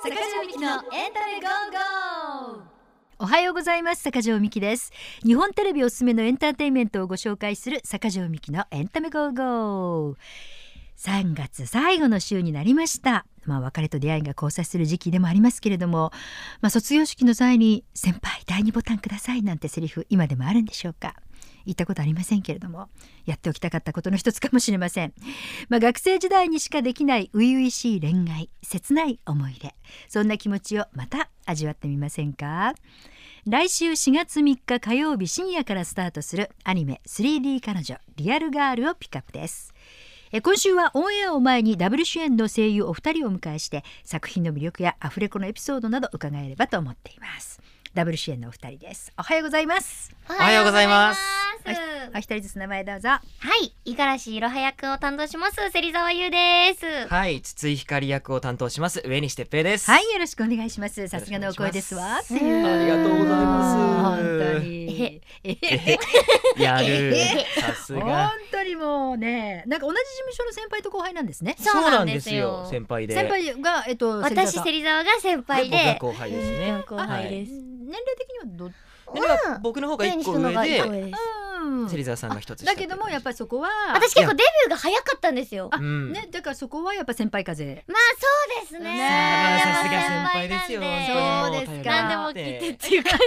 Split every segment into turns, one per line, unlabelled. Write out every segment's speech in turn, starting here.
坂上美希のエンタメゴーゴー。
おはようございます。坂上美希です。日本テレビおすすめのエンターテインメントをご紹介する坂上美希のエンタメゴーゴー。3月最後の週になりました。別れと出会いが交差する時期でもありますけれども、卒業式の際に先輩第2ボタンくださいなんてセリフ今でもあるんでしょうか。言ったことありませんけれども、やっておきたかったことの一つかもしれません。学生時代にしかできない初々しい恋愛、切ない思い出、そんな気持ちをまた味わってみませんか。来週4月3日火曜日深夜からスタートするアニメ 3D 彼女リアルガールをピックアップです。今週はオンエアを前にダブル主演の声優お二人をお迎えして、作品の魅力やアフレコのエピソードなど伺えればと思っています。ダブル主演のお二人です。おはようございます。
おはようございます。
お一人ずつ名前どうぞ。
はい、五十嵐いろは役を担当します芹沢優です。
はい、筒井ひかり役を担当します上西哲平です。
はい、よろしくお願いします。さすがのお声ですわ。
ありがとうございます。
本当に
やるさすが。
本当にもうね、なんか同じ事務所の先輩と後輩なんですね。
そうなんですよ。
先輩で。
先輩が
私芹沢が先輩で、
僕が後輩ですね。
後輩です。
年齢的にはど
僕の方が1個上で芹沢さんが一つ下
だけども、やっぱりそこは
私結構デビューが早かったんですよ。
ね、だからそこはやっぱ先輩風。
そうですね。
さすが先輩ですよ。
そうですか。
何でも聞いてっていう感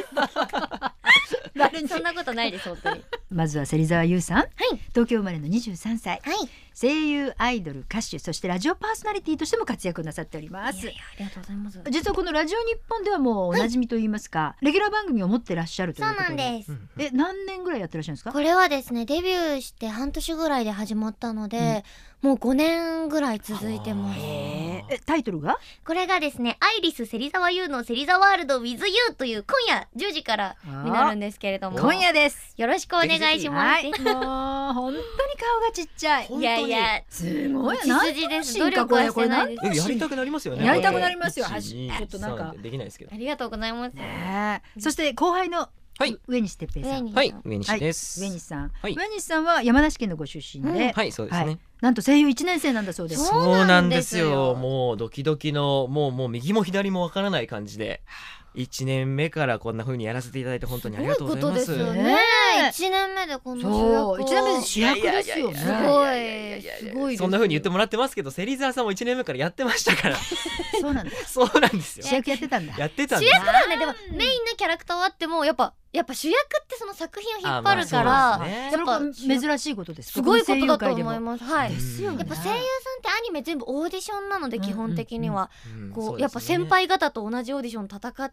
じ。そんなことないです本当に。
まずは芹沢優さん、東京生まれの23歳、
はい、
声優、アイドル、歌手、そしてラジオパーソナリティとしても活躍なさっております。
ありがとうございます。
実はこのラジオ日本ではもうおなじみといいますか、レギュラー番組を持ってらっしゃるということで。
そうなんです。
何年ぐらいやってらっしゃるんですか。
これはですね、デビューして半年ぐらいで始まったので、もう5年ぐらい続いてます。
タイトルが
これがですね、アイリス芹沢優の芹沢ワールド with you という今夜10時からになるんですけれども、
今夜です。
よろしくお願いします。
もう本当に顔がちっちゃい。
いやいや、
すごい
筋です。努力はしてないです。
やりたくなりますよね。
やりたくなりますよ。
ち
ょっとなんか
できないですけど。
ありがとうございます。
そして後輩の上西哲平さん。
はい、上西です。
上西さん、上西さんは山梨県のご出身で、
はい、そうですね。
なんと声優1年生なんだそうです。
そうなんですよ。もうドキドキのもう右も左もわからない感じで1年目からこんな風にやらせていただいて本当にありがとうございます。
すごいことですよね。1年目でこの主役を。
1年目で主役ですよね。
すごい。
そんな風に言ってもらってますけど、芹沢さんも1年目からやってましたから。
そうなんだ。
そうなんですよ。
主役やってたんだ。
やってたんです。
主役だよね。でもメインのキャラクターはあってもやっぱ主役ってその作品を引っ張るから、
やっぱ珍しいことです。
すごいことだと思います。はい。
ですよね。
やっぱ声優さんってアニメ全部オーディションなので、基本的にはこうやっぱ先輩方と同じオーディション戦って、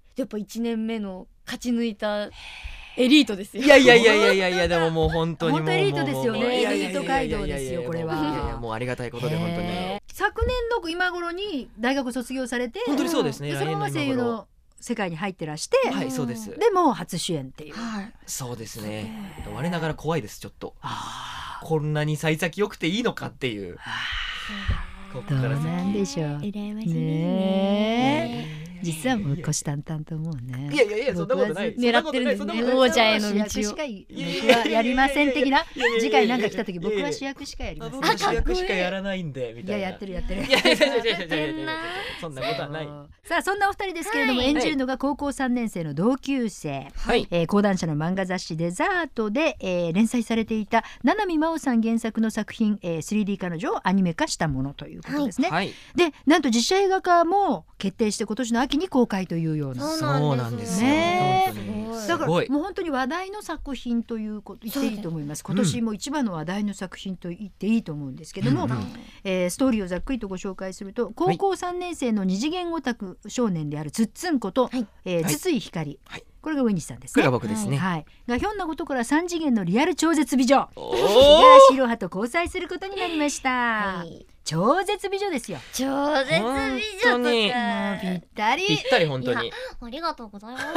やっぱ1年目の勝ち抜いたエリートですよ。
いやでももう本当にもう
エリートですよね。エリート街道ですよこれは。
いやもうありがたいことで本当に。
昨年の今頃に大学卒業されて、
本当にそうですね。
そのまま声優の世界に入ってらして、
はいそうです。
でも初主演っていう。
そうですね。我ながら怖いですちょっと。こんなに幸先良くていいのかっていう。
どうなんでしょう。
羨ましい
ね。実はもう虎視眈々と思うね。
いやそんなことない。
狙ってるんですね。王者への道を。
僕はやりません的な。次回なんか来た時僕は主役しかやりません。
僕主役しかやらないんでみたいな。
やってる。いや
そんなことはない。
さあそんなお二人ですけれども、演じるのが高校3年生の同級生。講談社の漫画雑誌デザートで連載されていた七海真央さん原作の作品 3D 彼女をアニメ化したものということですね。でなんと実写映画化も決定して今年の秋に公開というような。
そうなんですよ。
だからもう本当に話題の作品ということ言っていいと思います。今年も一番の話題の作品と言っていいと思うんですけども、ストーリーをざっくりとご紹介すると、高校3年生の二次元オタク少年であるつっつんこと筒井ひかり、これが上西さんですね。
これが僕ですね。
がひょんなことから3次元のリアル超絶美女五十嵐いろはと交際することになりました。超絶美女ですよ。
超絶美女とかもう
ぴったり
本当に。
ありがとうございます。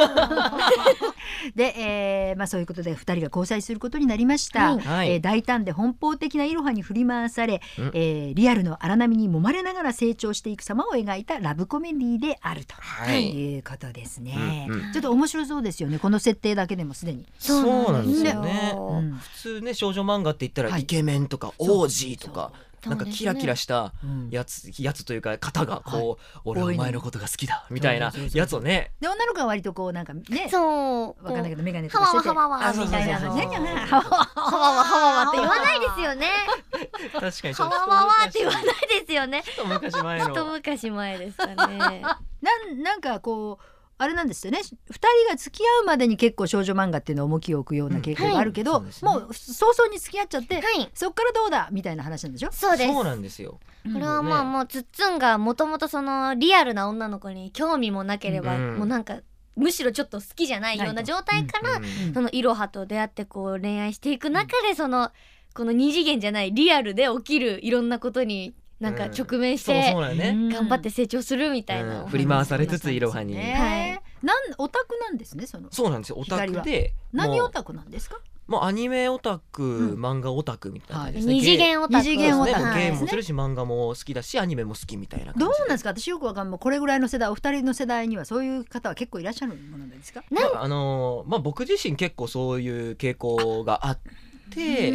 で、そういうことで2人が交際することになりました。大胆で奔放的ないろはに振り回され、リアルの荒波に揉まれながら成長していく様を描いたラブコメディであるということですね。ちょっと面白そうですよね、この設定だけでもすでに。
そうなんですよね。普通ね少女漫画って言ったらイケメンとか王子とかなんかキラキラしたやつというか方がこう、俺はお前のことが好きだみたいなやつをね。
で女の子は割とこうなんかね、
そう
わかんないけどメガネと
ハ
かしてて、
ワワハワワみたいなの
そうそうそうそうハワワ
ハワワハワワって言わないですよね。
確かにちょっと
ハワワワって言わないですよね。
一昔前の
一昔前ですかね。
なんかこうあれなんですよね、2人が付き合うまでに結構少女漫画っていうのは重きを置くような傾向があるけど、
そうですね
もう早々に付き合っちゃって、
はい
そっからどうだみたいな話なんでしょ。
そうです。
そうなんですよ。
これはまあもうつっつんがもともとそのリアルな女の子に興味もなければ、
うん
もうなんかむしろちょっと好きじゃないような状態から、
うん
そのイロハと出会ってこう恋愛していく中でこの二次元じゃないリアルで起きるいろんなことになんか直面し
そう
て
そうだよね。
頑張って成長するみたいな、
振り回されつついろはに。
オタクなんですね。
そうなんですよ。オタクで
何オタクなんですか。
もうアニメオタク、漫画オタクみたいな感じですね。
二次元オタク、
二次元オタク
ゲ
はい
ームもするし漫画も好きだしアニメも好きみたいな感じで。
どうなんですか。私よくわかんない。これぐらいの世代、お二人の世代にはそういう方は結構いらっしゃるものなんですか。
僕自身結構そういう傾向があって、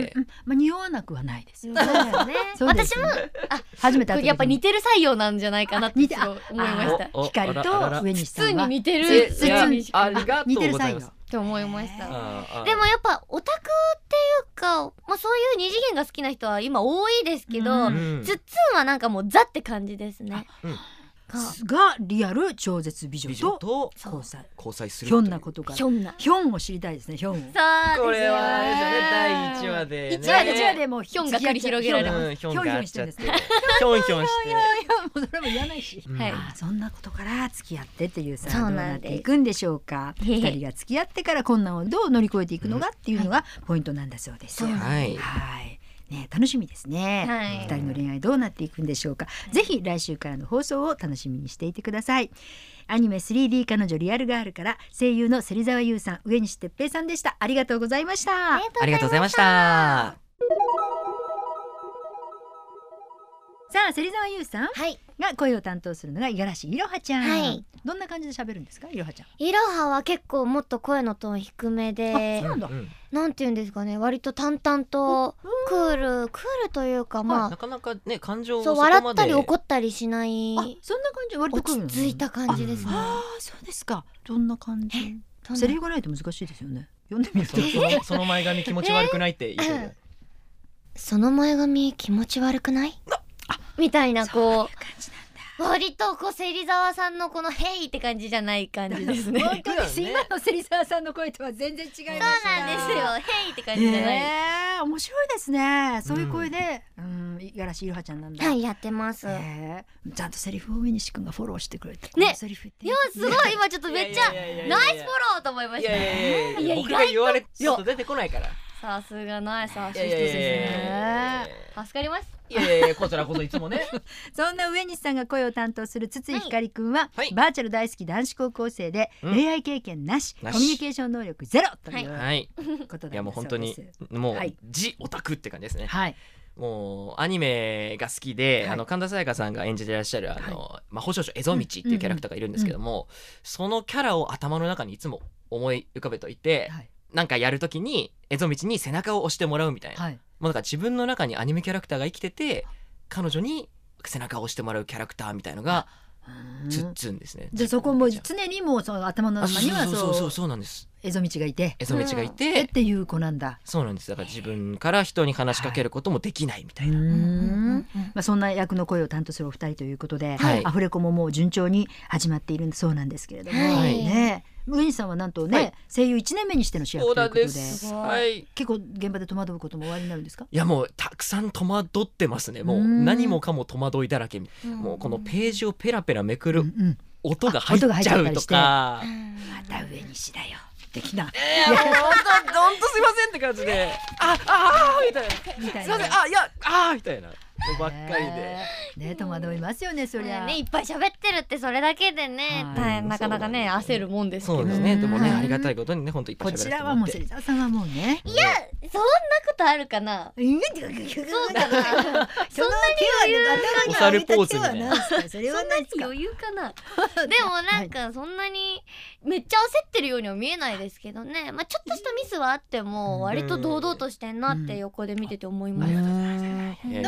匂わなくはないですよね。
そうですね。私も
初めて会った時
やっぱ似てる採用なんじゃないかなって思いました。
光と上西さんは
普通に似てる
ありがとうございます
って思いました。でもやっぱオタクっていうか、そういう二次元が好きな人は今多いですけど、ツッツンはなんかもうザって感じですね。
がリアル超絶美女と交際するひょんなことがひょんを知りたいですね。ひょんを
これは第1話で
1話でもう
ひょんが繰り広げられます。
ひょんがあっちゃってひょんひょんして
それも言わないし、そんなことから付き合ってっていうさ、どうなっていくんでしょうか。2人が付き合ってから困難をどう乗り越えていくのかっていうのがポイントなんだそうですよ。ね、楽しみですね、2人の恋愛どうなっていくんでしょうか。ぜひ来週からの放送を楽しみにしていてください。アニメ 3D 彼女リアルガールから声優の芹沢優さん、上西哲平さんでした。ありがとうございました。
ありがとうございました。
さあ芹沢優さんが声を担当するのが五十嵐いろはちゃん、どんな感じで喋るんですか。いろはちゃん、
いろはは結構もっと声のトーン低めで、なんていうんですかね、割と淡々とクールというか、
なかなかね感情を
そう笑ったり怒ったりしない、
そんな感じ、割と
落ち着いた感じですね。
そうですか。どんな感じ。セリフがないと難しいですよね。読んでみると
その前髪気持ち悪くないって言ってる。
その前髪気持ち悪くないみたいな、こう割とこう芹沢さんのこのヘイって感じじゃない感じですね。
本当です今の芹沢さんの声とは全然違いました。
そうなんですよ、ヘイって感じじゃない。
面白いですね。そういう声で五十嵐いろはちゃんなんだ。
はいやってます。
ちゃんとセリフを上西くんがフォローしてくれて
ね。いやすごい今ちょっとめっちゃナイスフォローと思いました。
いや僕が言われちょっと出てこないから。
さすがナイスアシストですね。助かります。
いやこちらこそいつもね。
そんな上西さんが声を担当する筒井ひかりくんは、バーチャル大好き男子高校生で、恋愛経験なし、コミュニケーション能力ゼロということだそうです。いや
もう本当にもうジオタクって感じですね。もうアニメが好きで、神田沙也加さんが演じていらっしゃる魔法少女エゾミチっていうキャラクターがいるんですけども、そのキャラを頭の中にいつも思い浮かべといて、なんかやるときにエゾミチに背中を押してもらうみたいな、もうなんか自分の中にアニメキャラクターが生きてて、彼女に背中を押してもらうキャラクターみたいのがツッツンですね。
じゃあそこも常にもうその頭の中には
そうなんです。
エゾミチがいてっていう子なんだ。
そうなんです。だから自分から人に話しかけることもできないみたいな、
そんな役の声を担当するお二人ということで、アフレコももう順調に始まっているそうなんですけれども、上西さんはなんとね、声優1年目にしての主役ということで、結構現場で戸惑うこともおありになるんですか。
いやもうたくさん戸惑ってますね。もう何もかも戸惑いだらけ。もうこのページをペラペラめくる音が入っちゃうとか、
また上西だよ的な、
本当すいませんって感じで、みたいな、すいません、みたいなばっかりで
戸惑いますよね。そりゃ
いっぱい喋ってるってそれだけでね、なかなかね焦るもんですけど。
そうですね。でもねありがたいことにね、本当いっぱい喋らせてもらって。
こちらはもう芹沢さんはもうね、
いやそんなことあるかな。そうかな。そんなに
お猿ポーズみたいな。
そんなに余裕かな。でもなんかそんなにめっちゃ焦ってるようには見えないですけどね。まあちょっとしたミスはあっても割と堂々としてんなって横で見てて思いました。
でも落ち着い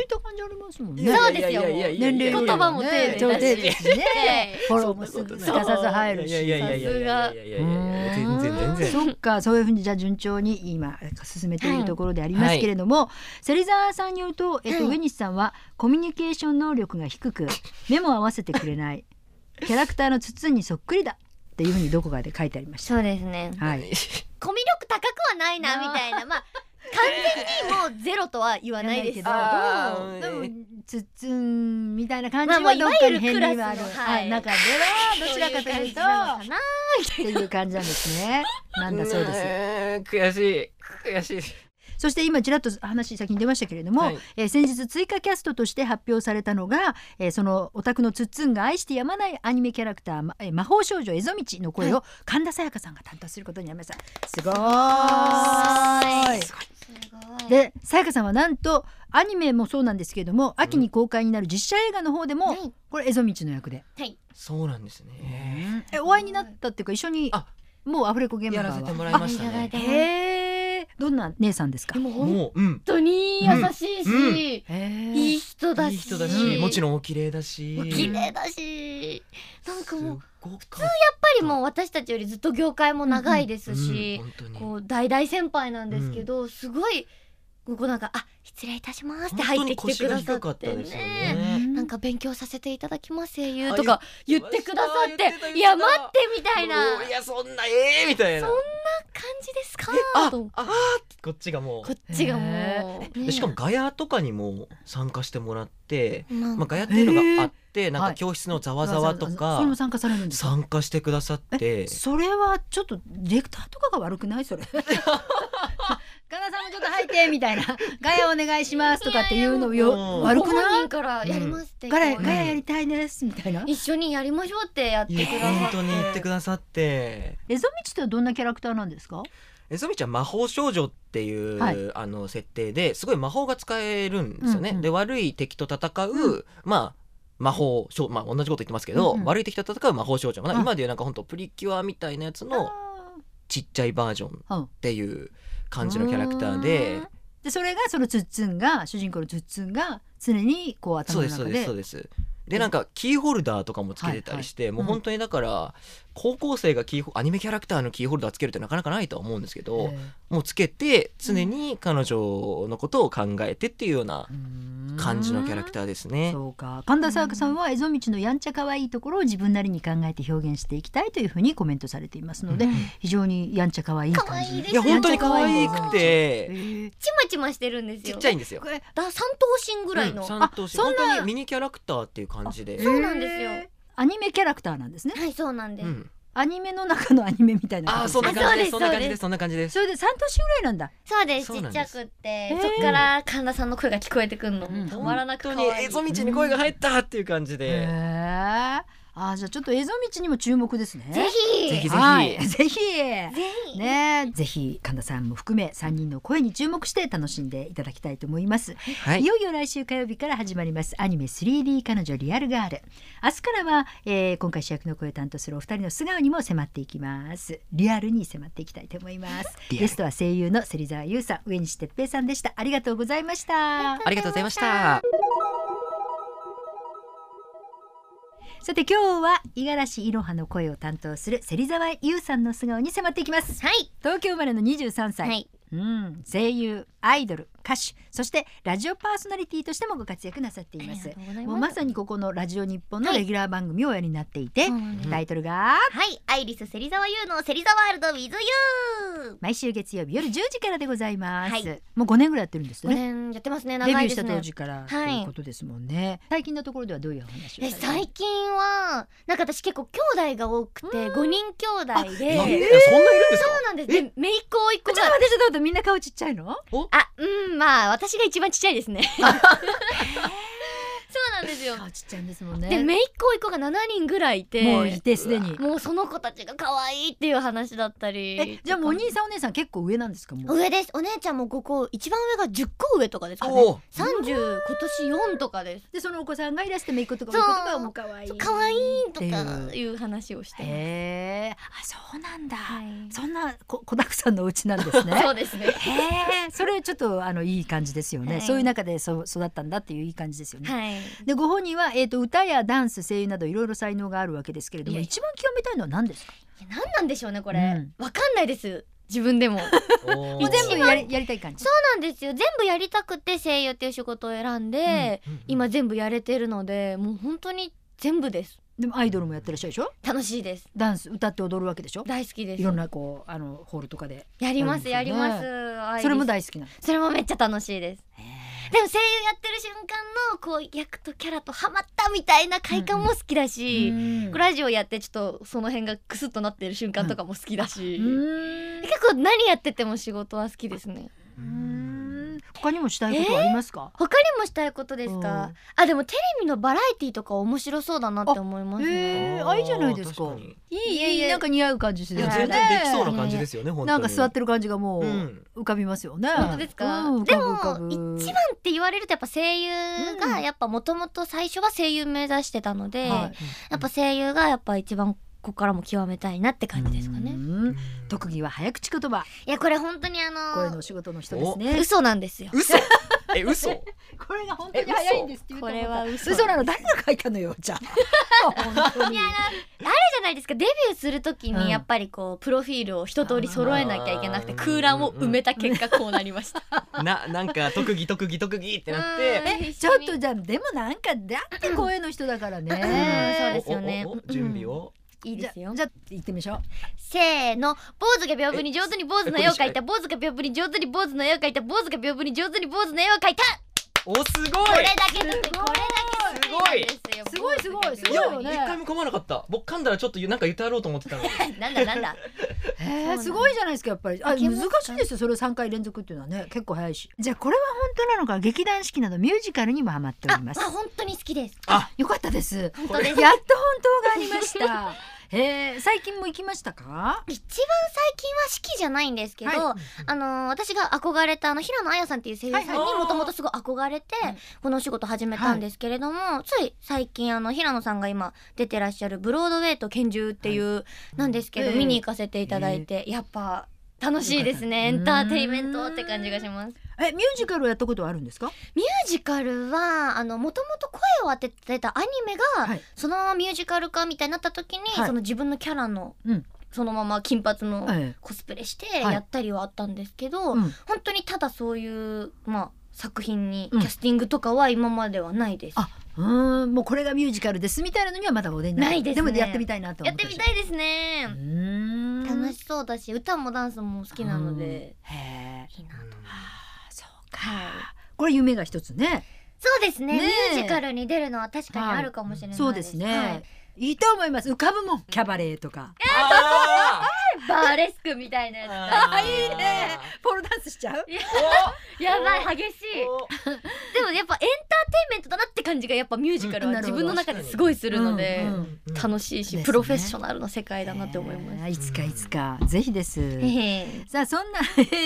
いた感じありますもんね。
そうですよ。
年齢
言葉も丁寧だし
ね。フォローもすかさず入るし。
全然。
そっか、そういうふうにじゃあ順調に今進めているところでありますけれども、芹沢さんによると、上西さんはコミュニケーション能力が低く目も合わせてくれない、キャラクターのツツンにそっくりだっていうふうにどこかで書いてありました。
そうですね。
はい。
コミュ力高くはないなみたいな、まあ完全にもうゼロとは言わないですけど、
でもツッツンみたいな感じはどっかに変にはある、中ではどちらかというとっていう感じなんですね。なんだそうです。
悔しい。
そして今ちらっと話先に出ましたけれども、先日追加キャストとして発表されたのが、そのオタクのツッツンが愛してやまないアニメキャラクター、魔法少女エゾミチの声を神田沙也加さんが担当することになりました。すごい。で沙也加さんはなんとアニメもそうなんですけれども、秋に公開になる実写映画の方でも、これエゾミチの役で、
そうなんですね。
お会いになったっていうか一緒にもうアフレコ現場は
やらせてもらいました
ね。どんな姉さんですか？
もう本当に優しいし、いい人だし、
もちろんお綺麗だし、
なんかもう普通やっぱりもう私たちよりずっと業界も長いですし、こう大々先輩なんですけど、すごいここなんか失礼いたしますって入ってきてくださってね、なんか勉強させていただきます声優とか言ってくださって、いや待ってみたいな、
いやそんなみたいな、
そんな感じですかと、
こっちがも
う
しかもガヤとかにも参加してもらって、ガヤっていうのがあって、なんか教室のざわざわとか
それも参加されるんですか？
参加してくださって、
それはちょっとディレクターとかが悪くない？それガヤさんもちょっと入ってみたいな、ガヤお願いしますとかっていうのよ悪くない？
本人からやりますって、
ガヤやりたいですみたいな、
一緒にやりましょうってやってくださって、
本当に言ってくださって。
エゾミチってはどんなキャラクターなんですか？
エゾミチは魔法少女っていう、設定ですごい魔法が使えるんですよね。で悪い敵と戦う、魔法少女、同じこと言ってますけど、悪い敵と戦う魔法少女、今でいうなんか本当プリキュアみたいなやつのちっちゃいバージョンっていう感じのキャラクターで、
それがそのツッツンが、主人公のツッツンが常にこう頭の中で、
そうですでなんかキーホルダーとかもつけてたりして、もう本当にだから高校生がアニメキャラクターのキーホルダーつけるってなかなかないとは思うんですけど、もうつけて常に彼女のことを考えてっていうような感じのキャラクターですね。
そうか。神田沙也加さんはエゾミチのやんちゃ可愛いところを自分なりに考えて表現していきたいというふうにコメントされていますので、非常にやんちゃ可愛い感じ。
いや本当に可愛くて、
ちまちましてるんですよ。
ちっちゃいんですよ。
3頭身ぐらいの、
3頭身、本当にミニキャラクターっていう感じで。
そうなんですよ。
アニメキャラクターなんですね。
はい、そうなんです。
アニメの中のアニメみたいな。
そんな感じです。そんな感じです。
それで3頭身ぐらいなんだ。
そうです。ちっちゃくって、そっから神田さんの声が聞こえてくるのもたまらなく可愛い。
本当にエゾミチに声が入ったっていう感じで。
じゃあちょっとエゾミチにも注目ですね。
ぜひ
ね、ぜひ神田さんも含め3人の声に注目して楽しんでいただきたいと思います。いよいよ来週火曜日から始まりますアニメ 3D 彼女リアルガール。明日からは、今回主役の声を担当するお二人の素顔にも迫っていきます。リアルに迫っていきたいと思います。ゲストは声優の芹沢優さん、上西哲平さんでした。ありがとうございました。
ありがとうございました。
さて今日は五十嵐いろはの声を担当する芹沢優さんの素顔に迫っていきます。東京生まれの23歳、声優、アイドル、歌手、そしてラジオパーソナリティとしてもご活躍なさっています。もうまさにここのラジオ日本のレギュラー番組をおやりになっていて、タイトルが
アイリス芹沢優の芹沢ワールド with you、
毎週月曜日夜10時からでございます。もう5年ぐらいやってるんですね。
5年やってますね。長いですね。
デビューした当時からということですもんね。最近のところではどういう話をされて？
最近はなんか私結構兄弟が多くて5人兄弟で。
そんないるんですか？
そうなんです。で姪っ子甥っ子が。
ちょっと待って、みんな顔ちっちゃいの？
まあ私が一番ちっちゃいですね。そうなんですよ。
ちっちゃいんですもんね。
で姪っ子甥っ子が7人ぐらいいて、
もういてすでに
もうその子たちが可愛いっていう話だったり。
じゃあもうお兄さんお姉さん結構上なんですか？もう
上です。お姉ちゃんも5個、一番上が10個上とかですかね。30今年4とかです。
でそのお子さんがいらして姪っ子とか甥っ子とかも可愛い
可愛いとかいう話をしてます。
へー、あ、そうなんだ、
はい、
そんな子だくさんのお家なんですね。
そうですね。
へー、それちょっといい感じですよね、
はい、
そういう中で育ったんだっていういい感じですよね。
はい、
でご本人は、歌やダンス声優などいろいろ才能があるわけですけれども、一番極めたいのは何ですか？
何なんでしょうねこれ、わかんないです自分でも。
もう全部やりたい感じ。
そうなんですよ。全部やりたくて声優っていう仕事を選んで、今全部やれてるので、もう本当に全部です。
でもアイドルもやってらっしゃるでしょ？楽
しいです。
ダンス歌って踊るわけでしょ？大好きです。いろんなこうホールとかで
やります、やります。
それも大好きなの？
それもめっちゃ楽しいです。でも声優やってる瞬間のこう役とキャラとハマったみたいな快感も好きだし、ラジオやってちょっとその辺がクスッとなってる瞬間とかも好きだし、結構何やってても仕事は好きですね。
他にもしたいことはありますか？
他にもしたいことですか？あ、でもテレビのバラエティとか面白そうだなって思いますね。
いいじゃないですか。いいなんか似合う感じですよね。
全然できそうな感じですよね。本当に
なんか座ってる感じがもう浮かびますよね。
本当ですか？でも一番って言われるとやっぱ声優がやっぱもともと最初は声優目指してたので、やっぱ声優がやっぱ一番ここからも極めたいなって感じですかね。
特技は早口言葉。
いやこれ本当に
声のお仕事の人ですね。
嘘なんですよ。
嘘？嘘？
これが本当に早いんですって言うと。
これは
嘘なの？誰が書いたのよじゃあ。
いやあるじゃないですか。デビューするときにやっぱりこうプロフィールを一通り揃えなきゃいけなくて、空欄を埋めた結果こうなりました。
なんか特技ってなって、
ちょっとじゃあでもなんかだって声の人だからね。
そうですよね。
準備を。
いいですよ。じゃあ行ってみましょう。
せーの。坊主が屏風に上手に坊主の絵を描いた。坊主が屏風に上手に坊主の絵を描いた。坊主が屏風に上手に坊主の絵を描いた。
お、すごい。
これだけすごい。
すごいすごいすごいよね。
一回も噛まなかった。僕噛んだらちょっとなんか言ってやろうと思ってたのに。
なんだ。
すごいじゃないですかやっぱり。難しいですよそれを3回連続っていうのはね。結構早いし。じゃあこれは本当なのか、劇団四季などミュージカルにもハマっております。
本当に好きです。
よかったです。
本当です。
やっと本当がありました。最近も行きましたか？
一番最近は四季じゃないんですけど、私が憧れた平野綾さんっていう声優さんにもともとすごい憧れてこのお仕事始めたんですけれども、つい最近平野さんが今出てらっしゃるブロードウェイと拳銃っていうなんですけど、見に行かせていただいて、やっぱ楽しいですね。エンターテインメントって感じがします。
ミュージカルをやったことはあるんですか？
ミュージカルはもともと声を当ててたアニメが、そのままミュージカル化みたいになった時に、その自分のキャラの、そのまま金髪のコスプレしてやったりはあったんですけど、本当にただそういう作品にキャスティングとかは今まではないです。
もうこれがミュージカルですみたいなのにはまだお出に
ないですね。
でもやってみたいなと思って。
やってみたいですね。楽しそうだし歌もダンスも好きなのでいいなと。
そうか。これ夢が一つね。
そうですね。ミュージカルに出るのは確かにあるかもしれないです。
そうですね。いいと思います。浮かぶもん。キャバレーとか。
バーレスクみたいなやつ。
いいね。ポールダンスしちゃう？
やばい激しい。でもやっぱエンターテインメントだなって感じがやっぱミュージカルは自分の中ですごいするので楽しいし、プロフェッショナルの世界だなって思います。
いつかぜひです。さあそんな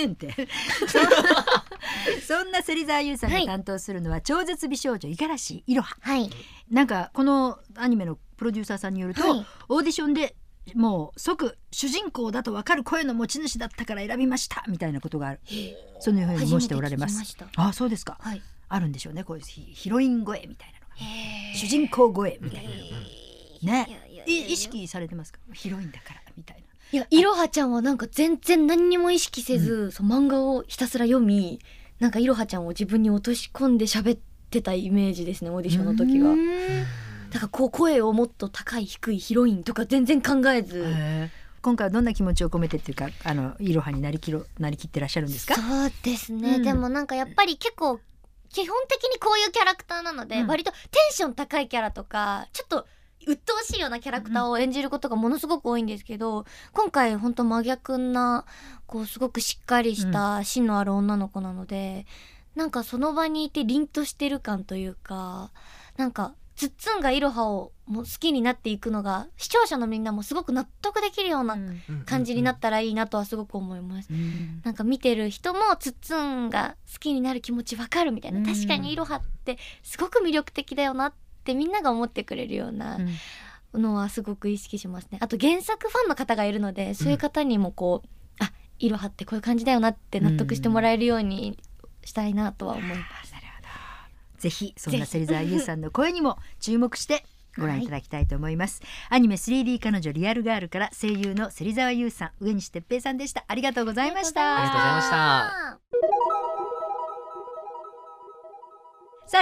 そんな芹沢優さんが担当するのは超絶美少女五十嵐いろは。なんかこのアニメのプロデューサーさんによると、オーディションでもう即主人公だと分かる声の持ち主だったから選びましたみたいなことがある。そのように申しておられます。そうですか。あるんでしょうね、こういうヒロイン声みたいなのが、主人公声みたいなのがね。意識されてますか？ヒロインだからみたいな。
いや、いろはちゃんはなんか全然何にも意識せず、漫画をひたすら読み、なんかいろはちゃんを自分に落とし込んで喋ってたイメージですね、オーディションの時は。だからこう声をもっと高い低いヒロインとか全然考えず。
今回はどんな気持ちを込めてっていうか、いろはになりきってらっしゃるんですか？
そうですね、でもなんかやっぱり結構基本的にこういうキャラクターなので、割とテンション高いキャラとかちょっと鬱陶しいようなキャラクターを演じることがものすごく多いんですけど、今回本当真逆なこうすごくしっかりした芯のある女の子なので、なんかその場にいて凛としてる感というか、なんかつっつんがいろはをもう好きになっていくのが視聴者のみんなもすごく納得できるような感じになったらいいなとはすごく思います、なんか見てる人もつっつんが好きになる気持ちわかるみたいな、確かにいろはってすごく魅力的だよなってみんなが思ってくれるようなのはすごく意識しますね。あと原作ファンの方がいるので、そういう方にもこういろはってこういう感じだよなって納得してもらえるようにしたいなとは思います、
ぜひそんな芹沢優さんの声にも注目してご覧いただきたいと思います、アニメ 3D 彼女リアルガールから声優の芹沢優さん、上西哲平さんでした。ありがとうございました。
ありがとうございました。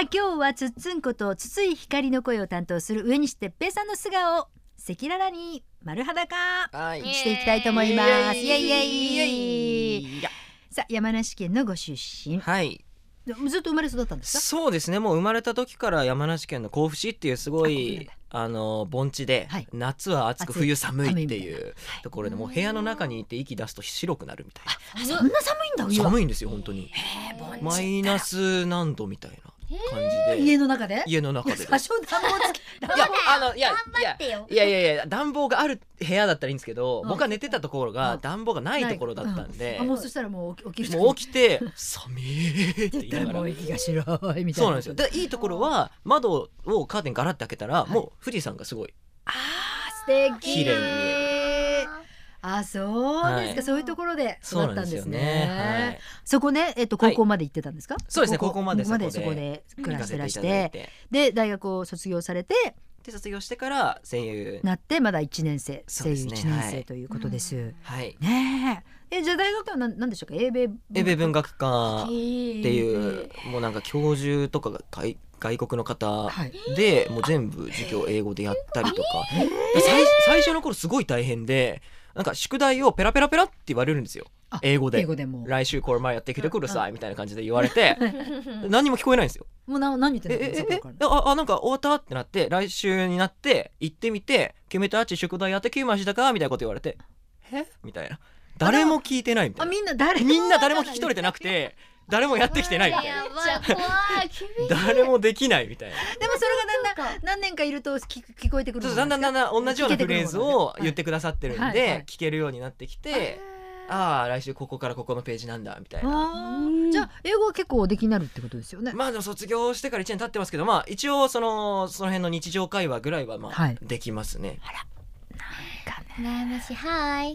さあ今日はつっつんこと筒井ひかりの声を担当する上西哲平さんの素顔を赤裸々に丸裸していきたいと思います。イエイイエイ。さあ山梨県のご出身、
はい、
ずっと生まれ育ったんですか？
そうですね、もう生まれた時から山梨県の甲府市っていうすごい盆地で、はい、夏は暑く冬寒いっていうところで、もう部屋の中にいて息出すと白くなるみたい
な。そんな寒いんだ。
寒いんですよ本当に。マイナス何度みたいな感じで、
家の中で
多少暖房つけいや暖房がある部屋だったらいいんですけど、僕が寝てたところが暖房がないところだったんで、
もうそしたらもう起
きて寒いって言いながら、
もう息が白いみたいな。
そうなんですよ。でいいところは窓をカーテンガラッて開けたら、もう富士山がすごい
素敵、
綺麗に見える。
そうですか、そういうところで育ったんですね。そこね、高校まで行ってたんですか？
そうですね、高校までそ
こで暮らしてらして、で大学を卒業されて、
で卒業してから声優
なって、まだ1年生、声優1年生ということです。
はい
ねえ。じゃあ大学は何でしょうか？英米
文学科っていう、もうなんか教授とかが外国の方で、もう全部授業英語でやったりとか、最初の頃すごい大変で、なんか宿題をペラペラペラって言われるんですよ、英語でも来週これ前やってきてくださいみたいな感じで言われて、何も聞こえないんですよ。
もう何言ってん
の？なんか終わったってなって、来週になって行ってみて、決めた宿題やってきましたかみたいなこと言われて、みたいな、誰も聞いてないみたいな。みんな誰も聞き取れてなくて、誰もやってきてないみたいな。誰もできないみたいな。
でもそれが何年かいると聞こえてくるんですか？
だんだん同じようなフレーズを言ってくださってるんで、聞けるようになってきて、来週ここからここのページなんだみたいな。
じゃあ英語は結構できになるってことですよね。
まあでも卒業してから1年経ってますけど、まあ一応その辺の日常会話ぐらいはまあできますね。
あら、なんかね。Hi.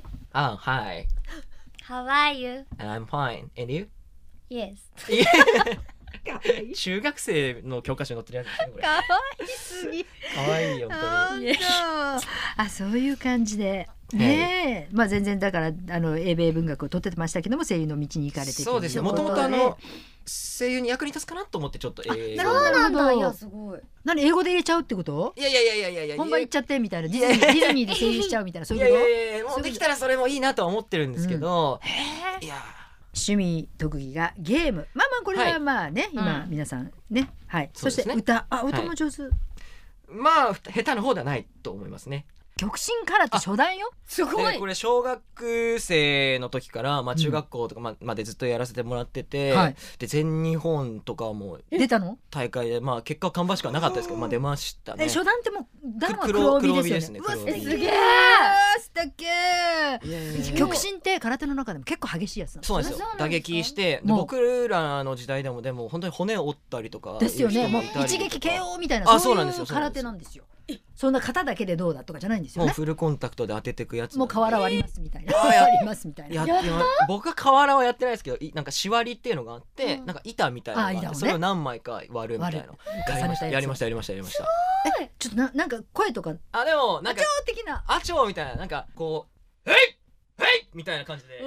Hi.
How are you?
I'm fine. And you?
Yes.
中学生の教科書に載ってるやつですね、これ。
かわいすぎ。
かわいい、本当に。
そういう感じでねえ、まあ全然だから英米文学を取ってましたけども、声優の道に行かれて、
そうですね、もともと声優に役に立つかなと思ってちょっと英語。
そうなんだ。いやすごい。英語で入れちゃうってこと？
いや
本場行っちゃってみたいな、ディズニーで声優しちゃうみたいな、そういうこと？
いやもうできたらそれもいいなとは思ってるんですけど、いや
趣味特技がゲーム。まあこれはまあね、今皆さんね、そして歌も上手。
まあ下手な方ではないと思いますね。
極真からって初段よ。すごい。
これ小学生の時から、中学校とかまでずっとやらせてもらってて、で全日本とかも
出たの？
大会で結果は芳しくはなかったですけど、出ましたね。
初段ってもう段は黒帯ですよね。すげえ。素敵。極真って空手の中でも結構激しいやつなんですよね。
そうなんですよ。打撃して僕らの時代でも本当に骨を折ったりとか
ですよね。もう一撃 KO みたいな、そういう空手なんですよ。そんな型だけでどうだとかじゃないんですよね。
もうフルコンタクトで当てていくやつ。
もう瓦割りますみたいな。やりますみたいな。
僕は瓦はやってないですけど、なんかし割りっていうのがあって、なんか板みたいなのがあって、それを何枚か割るみたいな。やりました。
ちょっとなんか声とか。
でもなんか
アチョー的な。
アチョーみたいな、なんかこうみたいな感じで。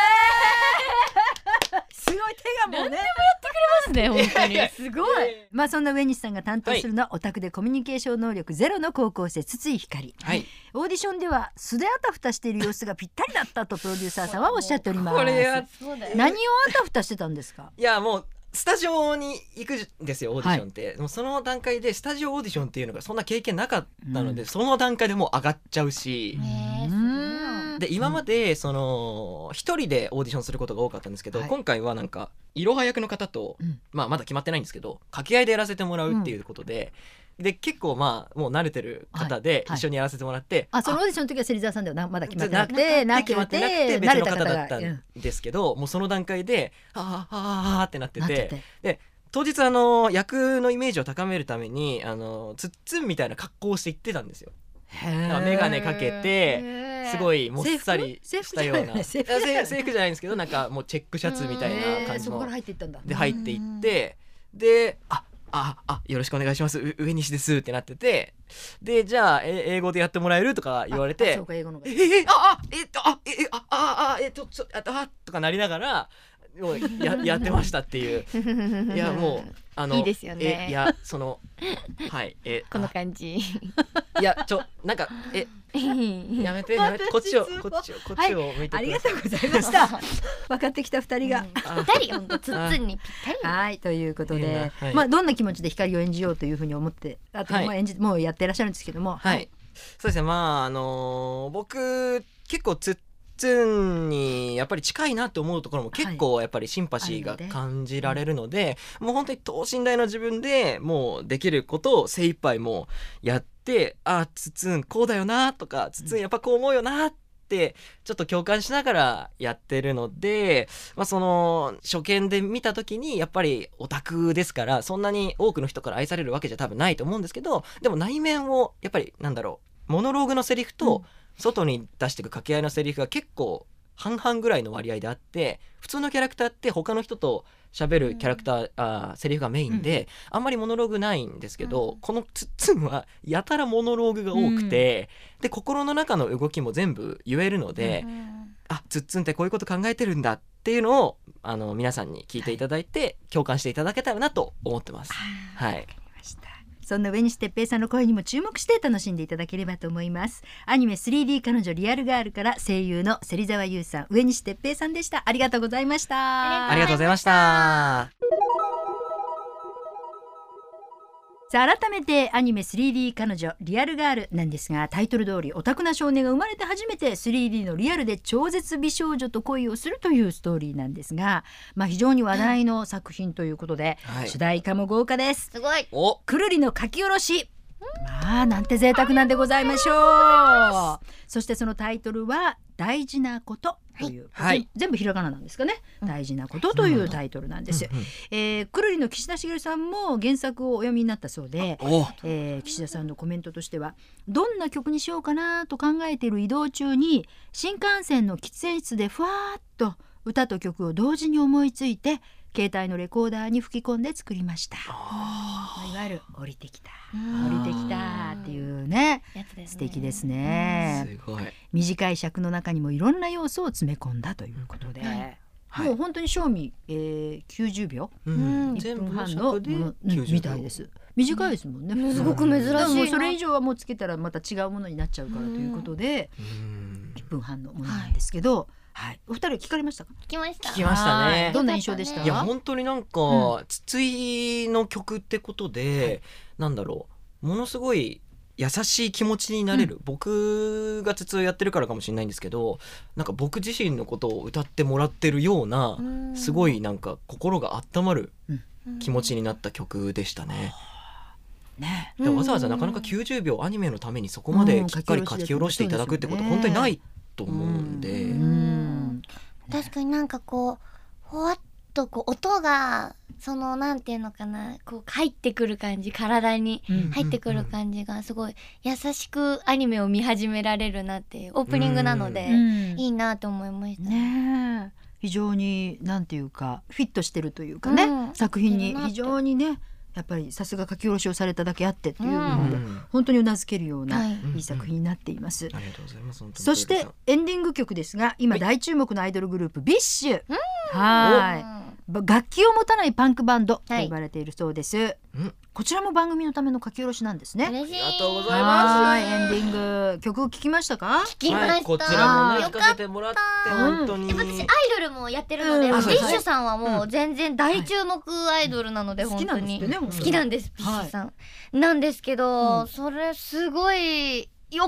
すごい、手がもうね。
何でもやってくれますね、本当に。すごい。
そんな上西さんが担当するのはオタクでコミュニケーション能力ゼロの高校生筒井ひかり。オーディションでは素であたふたしている様子がぴったりだったとプロデューサーさんはおっしゃっております。何をあたふたしてたんですか？
いやもうスタジオに行くんですよ、オーディションって。でもその段階でスタジオオーディションっていうのがそんな経験なかったので、その段階でもう上がっちゃうし。で今までその一人でオーディションすることが多かったんですけど、今回はなんかいろは役の方と、まだ決まってないんですけど掛け合いでやらせてもらうっていうことで、 で結構まあもう慣れてる方で一緒にやらせてもらって、
そのオーディションの時は芹沢さんではまだ決まってなくて
決まってなくて別の方だったんですけど、もうその段階でってなってて、で当日役のイメージを高めるためにツッツンみたいな格好をして行ってたんじ眼鏡かけてすごいもっさりしたような制服じゃないんですけど、なんかもうチェックシャツみたいな感じので入っていって、でよろしくお願いします、上西ですってなってて、でじゃあ英語でやってもらえるとか言われて、とかなりながらやってましたっていう。いやもう
いいですよね。
いやはい
この感じ。
いやなんかやめてこっちを向いて。
ありがとうございました。分かってきた2人が
2人本当ツッツンにぴったり。
はいということで、どんな気持ちで光を演じようというふうに思って、あともうやっていらっしゃるんですけども、
はいそうですね。まあ僕結構ツッツンにやっぱり近いなと思うところも結構やっぱりシンパシーが感じられるので、もう本当に等身大の自分でもうできることを精一杯もうやって、ツツンこうだよなとか、ツツンやっぱこう思うよなってちょっと共感しながらやってるので、その初見で見た時にやっぱりオタクですからそんなに多くの人から愛されるわけじゃ多分ないと思うんですけど、でも内面をやっぱりモノローグのセリフと、外に出していく掛け合いのセリフが結構半々ぐらいの割合であって、普通のキャラクターって他の人と喋るキャラクター、セリフがメインで、あんまりモノローグないんですけど、このツッツンはやたらモノローグが多くて、で心の中の動きも全部言えるので、ツッツンってこういうこと考えてるんだっていうのを皆さんに聞いていただいて、共感していただけたらなと思ってます。はい。
そんな上西哲平さんの声にも注目して楽しんでいただければと思います。アニメ 3D 彼女リアルガールから声優の芹沢優さん、上西哲平さんでした。ありがとうございました。
ありがとうございました。
さあ改めてアニメ 3D 彼女リアルガールなんですが、タイトル通りオタクな少年が生まれて初めて 3D のリアルで超絶美少女と恋をするというストーリーなんですが、非常に話題の作品ということで、主題歌も豪華です。
すごい。
くるりの書き下ろし、なんて贅沢なんでございましょう。そしてそのタイトルは大事なことという、全部ひらがななんですかね、大事なことというタイトルなんです。くるりの岸田茂さんも原作をお読みになったそうで、岸田さんのコメントとしては、どんな曲にしようかなと考えている移動中に新幹線の喫煙室でふわーっと歌と曲を同時に思いついて携帯のレコーダーに吹き込んで作りました。いわゆる降りてきたっていうね、素敵ですね。
すごい。
短い尺の中にもいろんな要素を詰め込んだということで、もう本当に賞味、90秒、1分半のみたいです。短いですもんね。
すごく珍しいな。
もうそれ以上はもうつけたらまた違うものになっちゃうからということで、1分半のものなんですけど、お二人聞かれましたか？
聞きました。
聞きましたね。
どんな印象でした？
いや本当になんか、筒井の曲ってことで、なんだろう、ものすごい優しい気持ちになれる、僕が筒井やってるからかもしれないんですけど、なんか僕自身のことを歌ってもらってるような、すごいなんか心が温まる気持ちになった曲でしたね。でわざわざなかなか90秒アニメのためにそこまできっかり書き下ろしていただくってことは本当にないと思うんで、
確かになんかこうほわっと音がなんていうのかな、入ってくる感じ、体に入ってくる感じがすごい優しくアニメを見始められるなっていうオープニングなので、いいなと思いましたね。
非常になんていうかフィットしてるというかね、作品に非常にね、やっぱりさすが書き下ろしをされただけあってっていうので、本当にうなずけるようないい作品になっています。
ありがとうございます。
そしてエンディング曲ですが、今大注目のアイドルグループビッシュ、楽器を持たないパンクバンドと呼ばれているそうです。こちらも番組のための書き下ろしなんですね。
あり
がとうございます。
エンディング曲聞きましたか？
聞きました。
こちらもね聞かせてもらって本当に。
私アイドルもやってるので、ビッシュさんはもう全然大注目アイドルなので、本当に好きなんです、ビッシュさんなんですけど、それすごい良かっ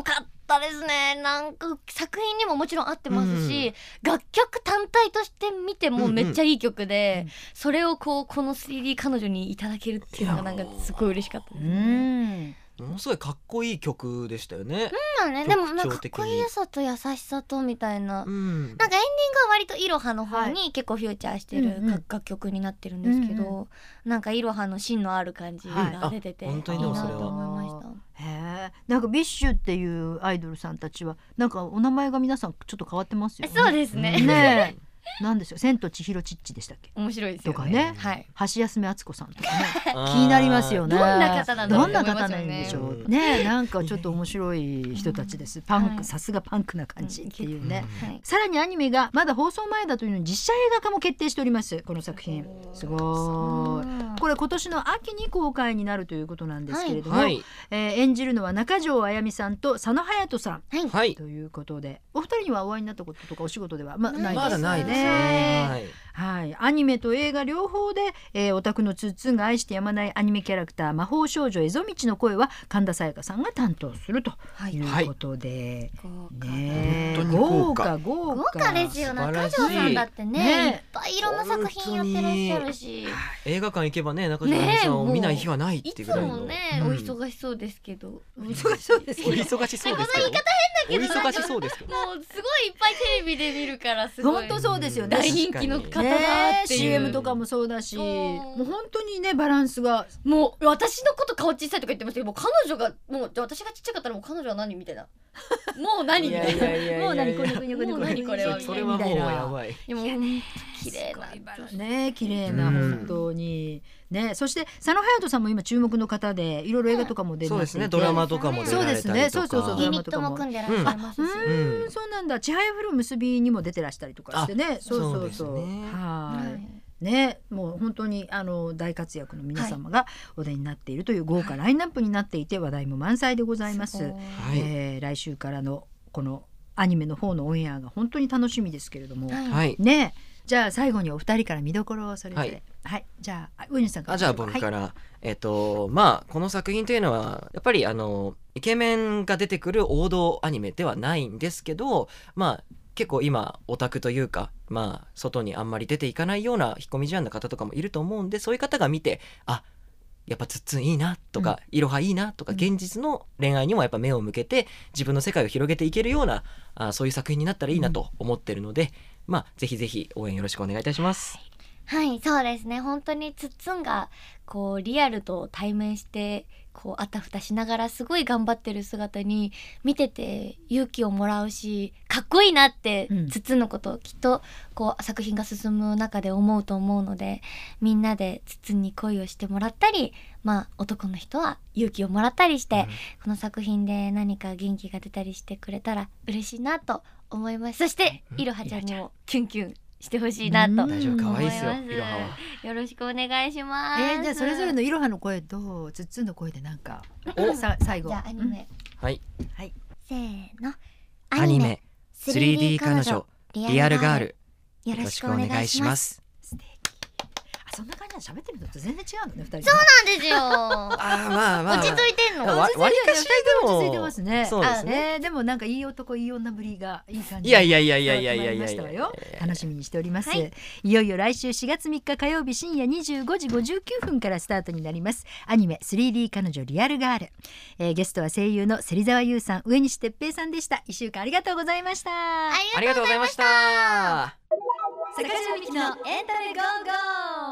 ったですね。なんか作品にももちろん合ってますし、楽曲単体として見てもめっちゃいい曲で、それをこの 3D 彼女にいただけるっていうのがなんかすごい嬉しかったですね。
ものすごいかっこいい曲でしたよね。
でもなんかかっこいいさと優しさとみたいな、なんかエンディングは割とイロハの方に結構フューチャーしてる楽曲になってるんですけど、なんかイロハの芯のある感じが出てていいなと思いました。
なんかビッシュっていうアイドルさんたちはなんかお名前が皆さんちょっっと変わってますよね。
そうですね。
ねなんですよ、千と千尋チッチでしたっけ。
面白いですよね。
とかね、橋休め敦子さんとかね気になりますよね。
どんな方なんだろう。
どんな方なんでしょうね。なんかちょっと面白い人たちです。パンク、さすがパンクな感じっていうね。さらにアニメがまだ放送前だというのに実写映画化も決定しております。この作品すごい。これ今年の秋に公開になるということなんですけれども、演じるのは中条あやみさんと佐野勇斗さんということで、お二人にはお会いになったこととかお仕事ではまだないですね。アニメと映画両方で、オタクのツッツンが愛してやまないアニメキャラクター魔法少女エゾミチの声は神田沙也加さんが担当するということで、豪華
ですよ。中条さんだってね、いっぱいいろんな作品やってらっしゃるし、
映画館行けばね、中条さんを見ない日はないっていうぐらいの。
いつもね、お忙しそうですけど、
お忙しそうですけど、この言い方変だけど、お忙しそうですけど、
もうすごいいっぱいテレビで見るからすごい
本当そうですよね。
大人気の方だっていう、
CM とかもそうだし、もう本当にねバランスが、
もう私のこと顔小さいとか言ってましたけど、もう彼女がもう私がちっちゃかったらもう彼女は何みたいな、もう何みたいな、
もう何これは
それはもうやばい。
でも綺麗な
ね、綺麗な本当にね。そして佐野勇斗さんも今注目の方で、いろいろ映画とかも出て、
そうですね、ドラマとかも出られたりとか、
ユニットも組んでらっしゃいますし、
そうなんだ。ちはやふる結びにも出てらしたりとかしてね。そうね、もう本当に大活躍の皆様がお出になっているという豪華ラインナップになっていて、話題も満載でございます。来週からのこのアニメの方のオンエアが本当に楽しみですけれども、ね。じゃあ最後にお二人から見どころをそれぞれ、じゃあ上西さんから。
じゃあ僕から、この作品というのはやっぱりイケメンが出てくる王道アニメではないんですけど、結構今オタクというか、外にあんまり出ていかないような引っ込み思案な方とかもいると思うんで、そういう方が見て、やっぱツッツンいいなとか、イロハいいなとか、現実の恋愛にもやっぱ目を向けて自分の世界を広げていけるようなそういう作品になったらいいなと思ってるので、ぜひぜひ応援よろしくお願いいたします。
はい、そうですね。本当にツッツンがこうリアルと対面してこうあたふたしながらすごい頑張ってる姿に見てて勇気をもらうし、かっこいいなって、ツッツンのことをきっとこう作品が進む中で思うと思うので、みんなでツッツンに恋をしてもらったり、男の人は勇気をもらったりして、この作品で何か元気が出たりしてくれたら嬉しいなと思います。そしていろはちゃんにもキュンキュンしてほしいなと思います。
大丈夫、可愛いですよ、いろはは。
よろしくお願いします。
じゃあそれぞれのいろはの声とツッツンの声でなんか最後。
じゃあアニメ。せーの。
アニメ 3D 彼女リアルガール、よろしくお願いします。
そんな感じで喋ってるのと全然違うのね、二人。
そうなんですよ。落ち着いてんの。
割かしでも
落ち着いてますね。
そうですね。
でもなんかいい男いい女ぶりがいい感じ。
いや
楽しみにしております。いよいよ来週4月3日火曜日深夜25時59分からスタートになりますアニメ 3D 彼女リアルガール。ゲストは声優の芹沢優さん、上西哲平さんでした。1週間ありがとうございました。
ありがとうございました。
坂上美希のエンタメゴーゴー。